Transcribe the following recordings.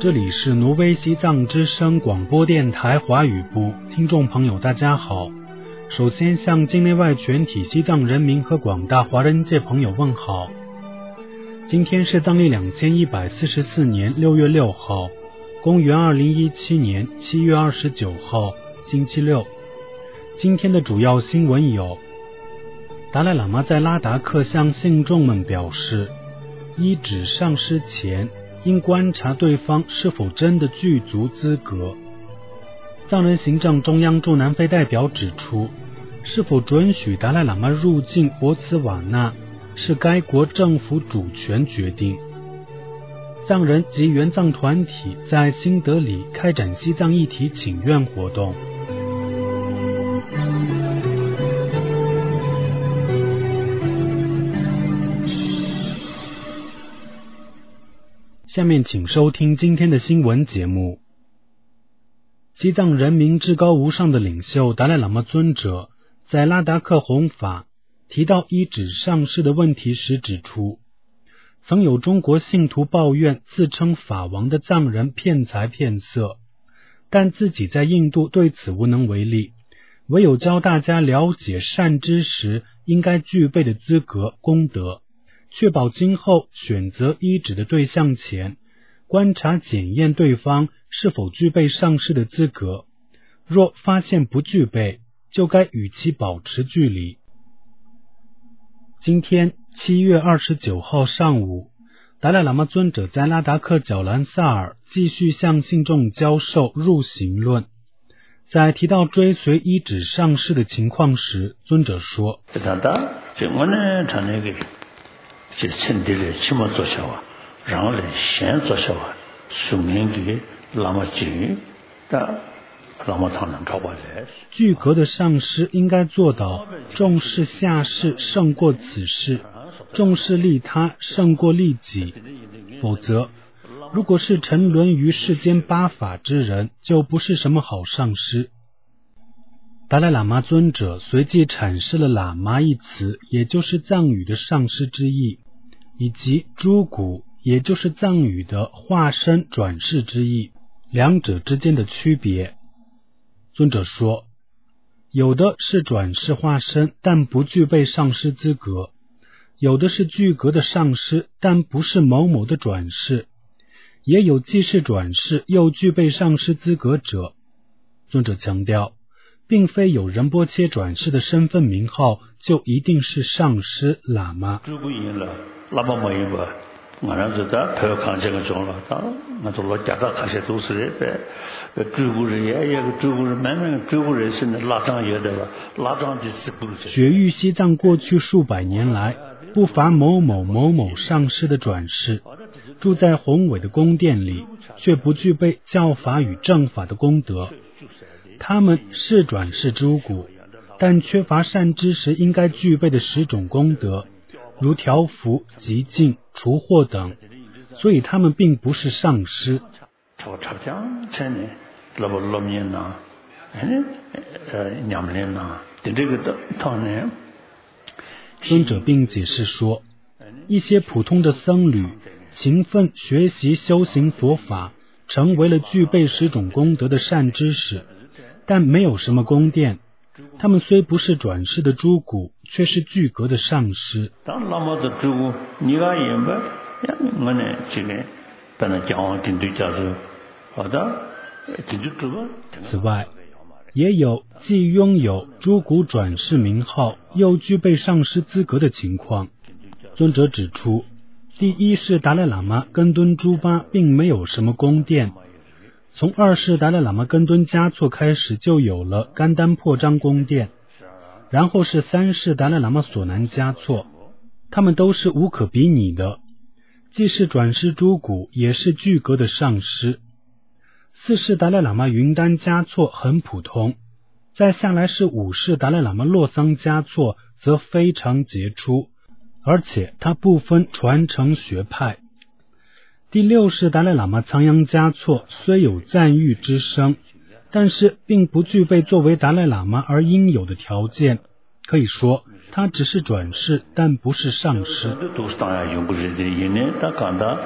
这里是挪威西藏之声广播电台华语部，听众朋友大家好。首先向境内外全体西藏人民和广大华人界朋友问好。今天是藏历2144年6月6号，公元2017年7月29号，星期六。今天的主要新闻有：达赖喇嘛在拉达克向信众们表示，依止上师前应观察对方是否真的具足资格。藏人行政中央驻南非代表指出，是否准许达赖喇嘛入境博茨瓦纳是该国政府主权决定。藏人及援藏团体在新德里开展西藏议题请愿活动。下面请收听今天的新闻节目。西藏人民至高无上的领袖达赖喇嘛尊者在拉达克弘法提到依止上师的问题时指出，曾有中国信徒抱怨自称法王的藏人骗财骗色，但自己在印度对此无能为力，唯有教大家了解善知识应该具备的资格功德，确保今后选择依止的对象前，观察检验对方是否具备上师的资格，若发现不具备，就该与其保持距离。今天7月29号上午，达赖喇嘛尊者在拉达克角兰萨尔继续向信众教授入行论。在提到追随依止上师的情况时，尊者说，具格的上师应该做到重视下士胜过此事，重视利他胜过利己，否则如果是沉沦于世间八法之人，就不是什么好上师。达赖喇嘛尊者随即阐释了喇嘛一词，也就是藏语的上师之意，以及诸古，也就是藏语的化身转世之意，两者之间的区别。尊者说，有的是转世化身，但不具备上师资格；有的是具格的上师，但不是某某的转世；也有既是转世又具备上师资格者。尊者强调，并非有仁波切转世的身份名号就一定是上师喇嘛。雪域西藏过去数百年来，不乏某某某某上师的转世，住在宏伟的宫殿里，却不具备教法与正法的功德。他们是转世诸古，但缺乏善知识应该具备的10种功德，如调伏、极静、除祸等，所以他们并不是上师。尊者并解释说，一些普通的僧侣勤奋学习修行佛法，成为了具备10种功德的善知识，但没有什么宫殿。他们虽不是转世的诸古，却是具格的上师。此外，也有既拥有诸古转世名号，又具备上师资格的情况。尊者指出，第一世达赖喇嘛根敦珠巴并没有什么宫殿，从2世达赖喇嘛根敦嘉措开始就有了甘丹破章宫殿，然后是3世达赖喇嘛索南嘉措，他们都是无可比拟的，既是转世诸古，也是具格的上师。4世达赖喇嘛云丹嘉措很普通，再下来是5世达赖喇嘛洛桑嘉措则非常杰出，而且他不分传承学派。第6世达赖喇嘛仓央嘉措虽有赞誉之声，但是并不具备作为达赖喇嘛而应有的条件，可以说他只是转世，但不是上师。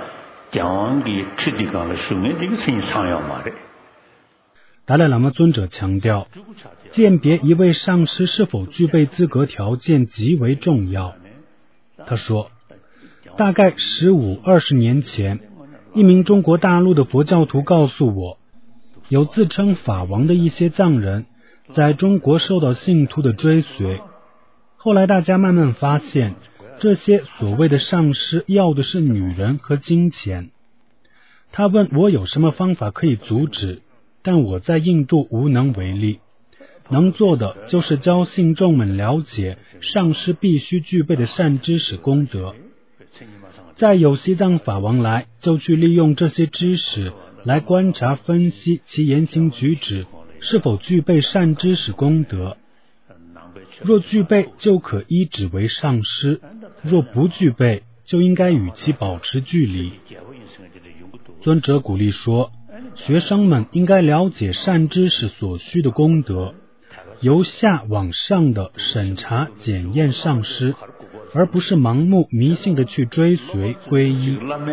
达赖喇嘛尊者强调，鉴别一位上师是否具备资格条件极为重要。他说，大概15、20年前，一名中国大陆的佛教徒告诉我，有自称法王的一些藏人在中国受到信徒的追随。后来大家慢慢发现，这些所谓的上师要的是女人和金钱。他问我有什么方法可以阻止，但我在印度无能为力，能做的就是教信众们了解上师必须具备的善知识功德。再有西藏法王来，就去利用这些知识来观察分析其言行举止是否具备善知识功德。若具备，就可依止为上师；若不具备，就应该与其保持距离。尊者鼓励说，学生们应该了解善知识所需的功德，由下往上的审查检验上师，而不是盲目迷信的去追随皈依。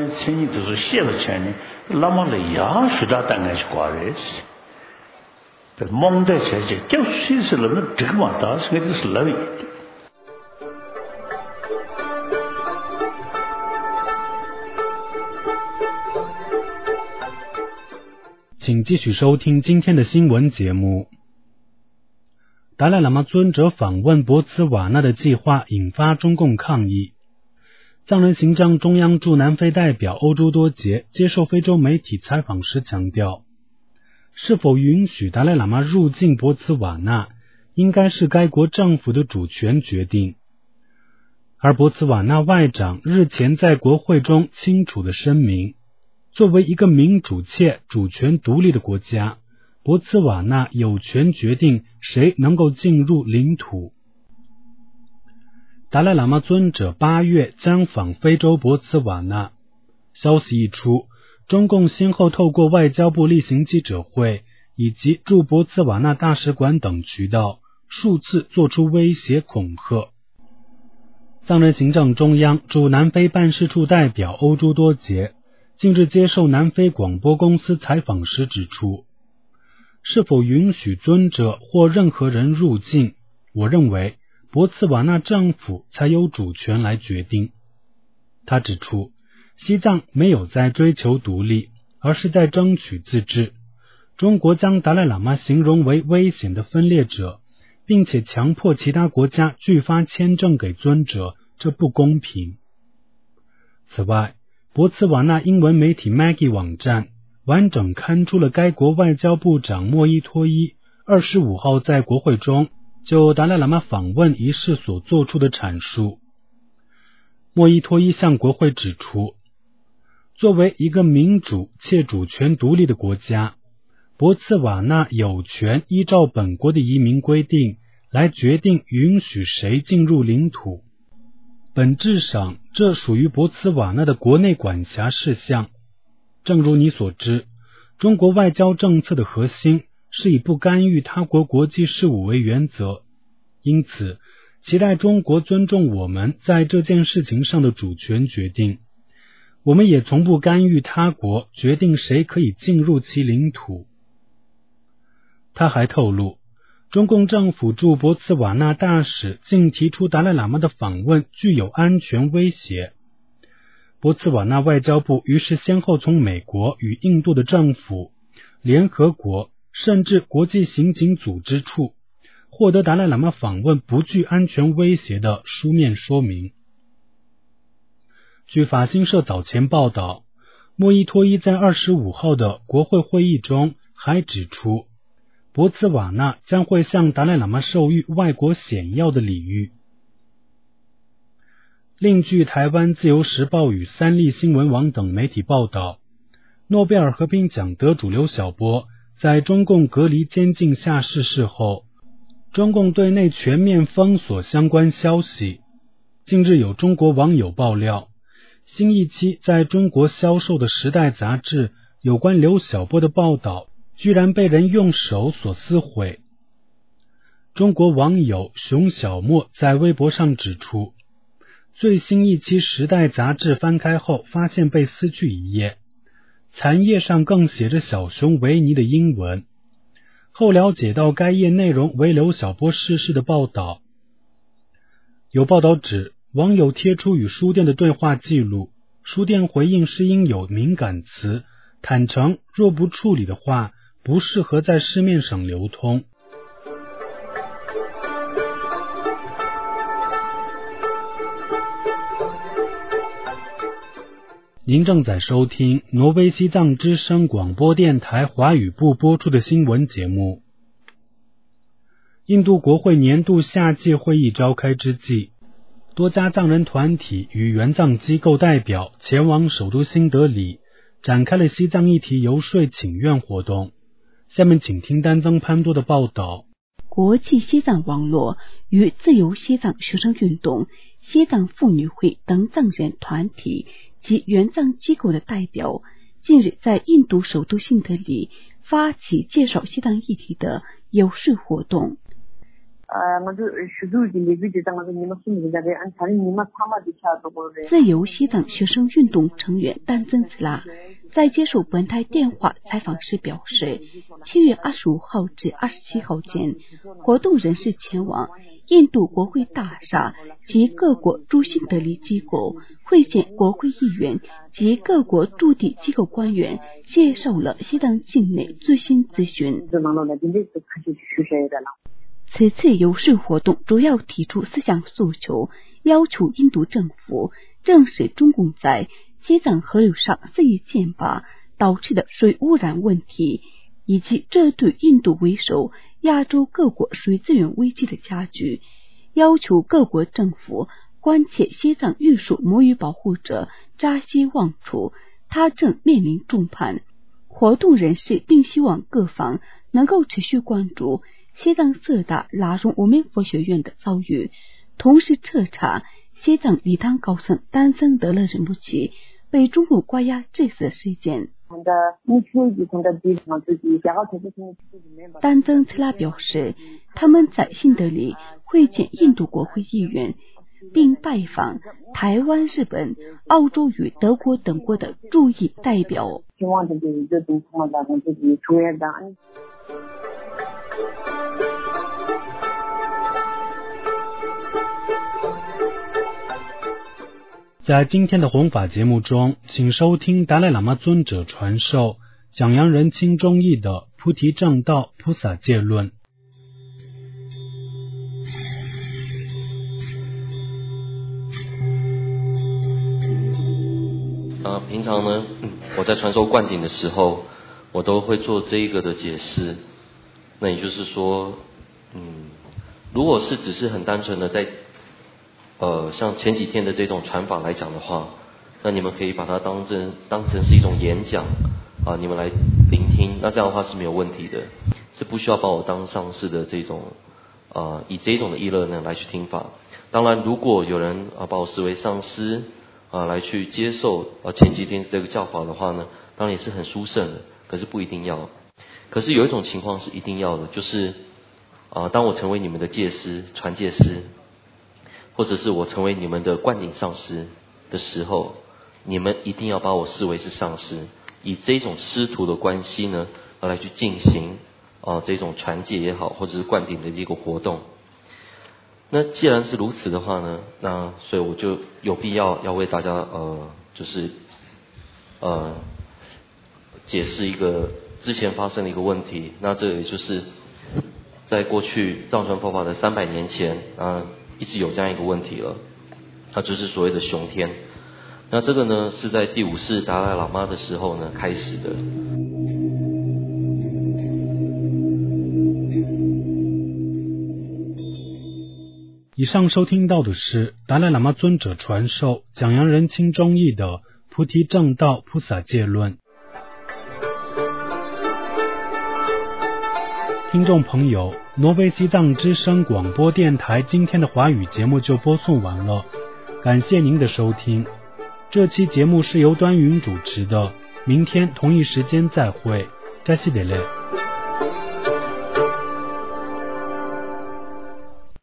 请继续收听今天的新闻节目。达赖喇嘛尊者访问博茨瓦纳的计划引发中共抗议。藏人行政中央驻南非代表欧朱多杰接受非洲媒体采访时强调，是否允许达赖喇嘛入境博茨瓦纳，应该是该国政府的主权决定。而博茨瓦纳外长日前在国会中清楚地声明，作为一个民主且主权独立的国家，博茨瓦纳有权决定谁能够进入领土。达赖喇嘛尊者8月将访非洲博茨瓦纳，消息一出，中共先后透过外交部例行记者会以及驻博茨瓦纳大使馆等渠道数次作出威胁恐吓。藏人行政中央驻南非办事处代表欧朱多杰近日接受南非广播公司采访时指出，是否允许尊者或任何人入境，我认为博茨瓦纳政府才有主权来决定。他指出，西藏没有在追求独立，而是在争取自治。中国将达赖喇嘛形容为危险的分裂者，并且强迫其他国家拒发签证给尊者，这不公平。此外，博茨瓦纳英文媒体 Maggie 网站完整刊出了该国外交部长莫伊托伊25号在国会中就达赖喇嘛访问一事所做出的阐述。莫伊托伊向国会指出，作为一个民主且主权独立的国家，博茨瓦纳有权依照本国的移民规定来决定允许谁进入领土。本质上，这属于博茨瓦纳的国内管辖事项。正如你所知，中国外交政策的核心是以不干预他国国际事务为原则，因此，期待中国尊重我们在这件事情上的主权决定。我们也从不干预他国决定谁可以进入其领土。他还透露，中共政府驻博茨瓦纳大使竟提出达赖喇嘛的访问具有安全威胁。博茨瓦纳外交部于是先后从美国与印度的政府、联合国甚至国际刑警组织处获得达赖喇嘛访问不具安全威胁的书面说明。据法新社早前报道，莫伊托伊在25号的国会会议中还指出，博茨瓦纳将会向达赖喇嘛授予外国显要的礼遇。另据台湾自由时报与三立新闻网等媒体报道，诺贝尔和平奖得主刘晓波在中共隔离监禁下逝世后，中共对内全面封锁相关消息。近日有中国网友爆料，新一期在中国销售的《时代》杂志有关刘晓波的报道居然被人用手所撕毁。中国网友熊小莫在微博上指出， 最新一期《时代》杂志翻开后，发现被撕去一页，残页上更写着小熊维尼的英文。后了解到该页内容为刘晓波逝世的报道。有报道指，网友贴出与书店的对话记录，书店回应是因有敏感词，坦诚若不处理的话，不适合在市面上流通。您正在收听挪威西藏之声广播电台华语部播出的新闻节目。印度国会年度夏季会议召开之际，多家藏人团体与援藏机构代表前往首都新德里，展开了西藏议题游说请愿活动。下面请听丹增潘多的报道。 国际西藏网络与自由西藏学生运动、西藏妇女会等藏人团体及援藏机构的代表，近日在印度首都新德里发起介绍西藏议题的游说活动。自由西藏学生运动成员丹增次拉在接受本台电话采访时表示，7月25号至27号间，活动人士前往印度国会大厦及各国驻新德里机构，会见国会议员及各国驻地机构官员，介绍了西藏境内最新资讯。此次游说活动主要提出4项诉求，要求印度政府正视中共在西藏河流上肆意建坝导致的水污染问题，以及这对印度为首亚洲各国水资源危机的加剧，要求各国政府关切西藏玉树母语保护者扎西旺楚，他正面临重判。活动人士并希望各方能够持续关注西藏色达拉荣无名佛学院的遭遇，同时彻查西藏礼堂高僧丹增德勒仁波齐被中共关押致死事件。丹增次拉表示，他们在新德里会见印度国会议员，并拜访台湾、日本、澳洲与德国等国的驻印代表。 在今天的弘法节目中，请收听达赖喇嘛尊者传授讲扬人亲中义的菩提正道菩萨戒论。 平常呢，我在传授灌顶的时候，我都会做这一个的解释。那也就是说，如果是只是很单纯的在像前几天的这种传法来讲的话，那你们可以把它当成是一种演讲啊，你们来聆听，那这样的话是没有问题的，是不需要把我当上师的这种以这种的意乐呢来去听法。当然，如果有人把我视为上师来去接受前几天这个教法的话呢，当然也是很殊胜的，可是不一定要。可是有一种情况是一定要的，就是当我成为你们的戒师、传戒师，或者是我成为你们的灌顶上师的时候，你们一定要把我视为是上师，以这种师徒的关系呢来去进行这种传戒也好，或者是灌顶的一个活动。那既然是如此的话呢，那所以我就有必要为大家就是解释一个之前发生的一个问题。那这也就是在过去藏传佛法的300年前一直有这样一个问题了，那就是所谓的雄天。那这个呢是在第5世达赖喇嘛的时候呢开始的。 以上收听到的是达赖喇嘛尊者传授讲扬人亲中义的菩提正道菩萨戒论。听众朋友，挪威西藏之声广播电台今天的华语节目就播送完了，感谢您的收听。这期节目是由端云主持的，明天同一时间再会，扎西德勒。